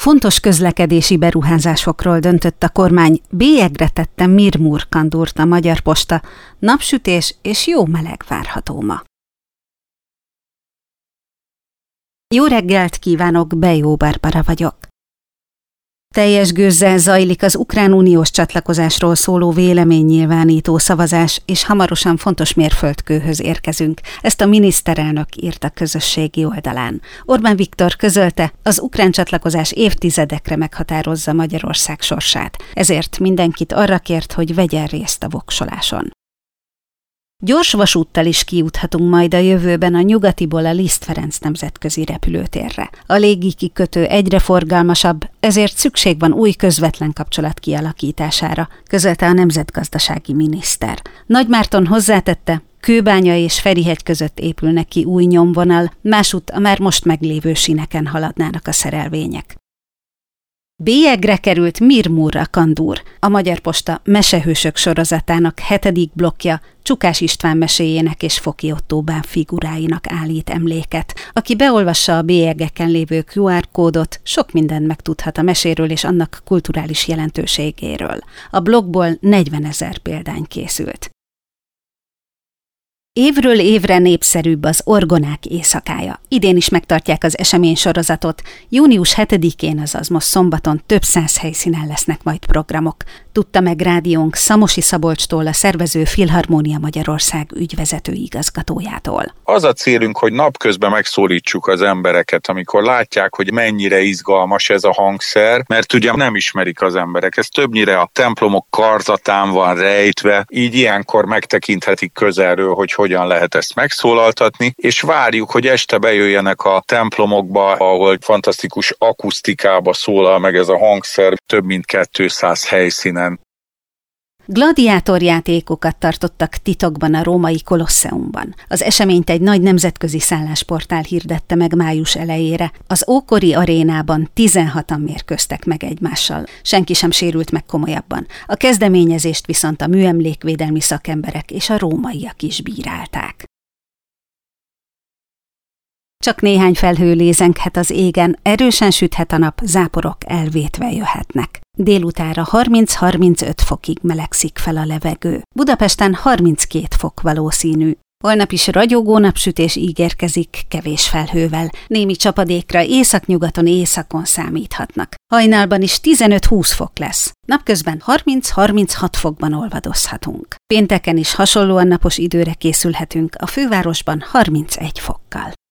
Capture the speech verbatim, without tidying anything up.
Fontos közlekedési beruházásokról döntött a kormány, bélyegre tette Mirmur-Kandurt a Magyar Posta, napsütés és jó meleg várható ma. Jó reggelt kívánok, Bejó Barbara vagyok. Teljes gőzzel zajlik az ukrán uniós csatlakozásról szóló véleménynyilvánító szavazás, és hamarosan fontos mérföldkőhöz érkezünk. Ezt a miniszterelnök írta közösségi oldalán. Orbán Viktor közölte, az ukrán csatlakozás évtizedekre meghatározza Magyarország sorsát. Ezért mindenkit arra kért, hogy vegyen részt a voksoláson. Gyors vasúttal is kijuthatunk majd a jövőben a nyugatiból a Liszt Ferenc nemzetközi repülőtérre. A légi kikötő egyre forgalmasabb, ezért szükség van új közvetlen kapcsolat kialakítására, közölte a nemzetgazdasági miniszter. Nagymárton hozzátette, Kőbánya és Ferihegy között épül neki új nyomvonal, másútt a már most meglévő síneken haladnának a szerelvények. Bélyegre került Mirmur-Kandur, a Magyar Posta Mesehősök sorozatának hetedik blokkja, Csukás István meséjének és Foki Ottó bánfiguráinak állít emléket. Aki beolvassa a bélyegeken lévő kú er kódot, sok mindent megtudhat a meséről és annak kulturális jelentőségéről. A blogból negyvenezer példány készült. Évről évre népszerűbb az Orgonák éjszakája. Idén is megtartják az eseménysorozatot. június hetedikén, azaz most szombaton több száz helyszínen lesznek majd programok. Tudta meg rádiónk Szamosi Szabolcstól, a szervező Filharmónia Magyarország ügyvezető igazgatójától. Az a célunk, hogy napközben megszólítsuk az embereket, amikor látják, hogy mennyire izgalmas ez a hangszer, mert ugye nem ismerik az emberek. Ez többnyire a templomok karzatán van rejtve, így ilyenkor megtekinthetik közelről, hogy hogyan lehet ezt megszólaltatni, és várjuk, hogy este bejöjjenek a templomokba, ahol fantasztikus akusztikába szólal meg ez a hangszer, több mint kétszáz helyszínen. Gladiátorjátékokat tartottak titokban a római Kolosseumban. Az eseményt egy nagy nemzetközi szállásportál hirdette meg május elejére. Az ókori arénában tizenhatan mérkőztek meg egymással. Senki sem sérült meg komolyabban. A kezdeményezést viszont a műemlékvédelmi szakemberek és a rómaiak is bírálták. Csak néhány felhő lézenghet az égen, erősen süthet a nap, záporok elvétve jöhetnek. Délutánra harminc-harmincöt fokig melegszik fel a levegő. Budapesten harminckét fok valószínű. Holnap is ragyogó napsütés ígérkezik, kevés felhővel. Némi csapadékra északnyugaton, északon számíthatnak. Hajnalban is tizenöt-húsz fok lesz. Napközben harminc-harminchat fokban olvadozhatunk. Pénteken is hasonlóan napos időre készülhetünk, a fővárosban harmincegy fokkal.